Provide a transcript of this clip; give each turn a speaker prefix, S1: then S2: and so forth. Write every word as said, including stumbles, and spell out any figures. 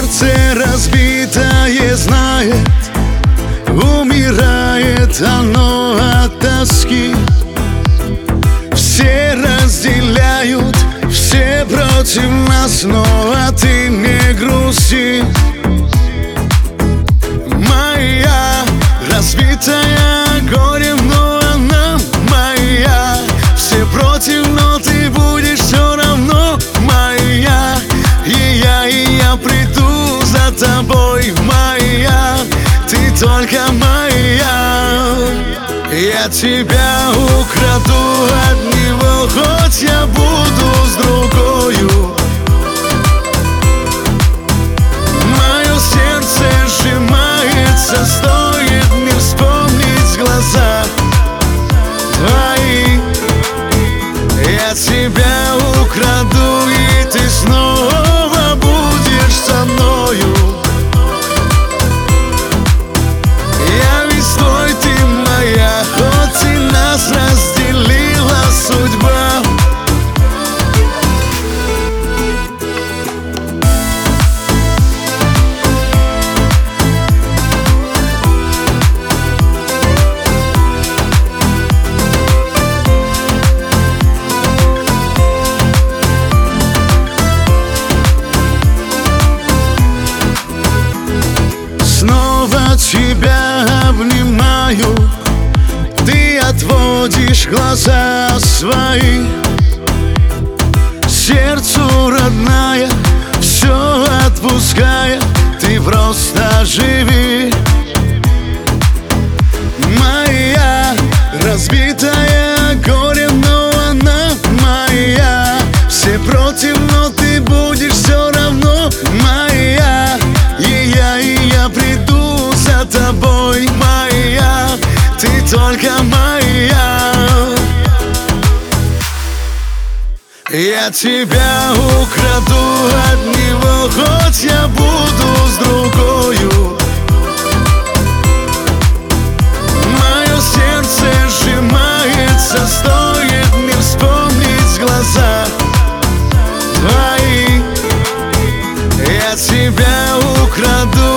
S1: сердце разбитое знает, умирает оно от тоски. Все разделяют, все против нас, но а ты не грусти. Моя разбитая горем, но она моя. Все против, но ты будешь все равно моя. И я, и я приду за тобой, моя. Ты только моя. Я тебя украду от него, хоть я буду с другою. Мое сердце сжимается, стоит мне вспомнить глаза твои. Я тебя украду, и ты снова будешь со мною. Я ведь твой, ты моя, хоть и нас разделила судьба. Снова тебя обнимаю, ты отводишь глаза свои. Сердцу родная, все отпуская, ты просто живи. Моя разбитая горем, но она моя. Все против, но ты будешь все равно моя. И я, и я приду за тобой, моя. Ты только моя. Я тебя украду от него, хоть я буду с другою. Мое сердце сжимается, стоит мне вспомнить глаза твои. Я тебя украду.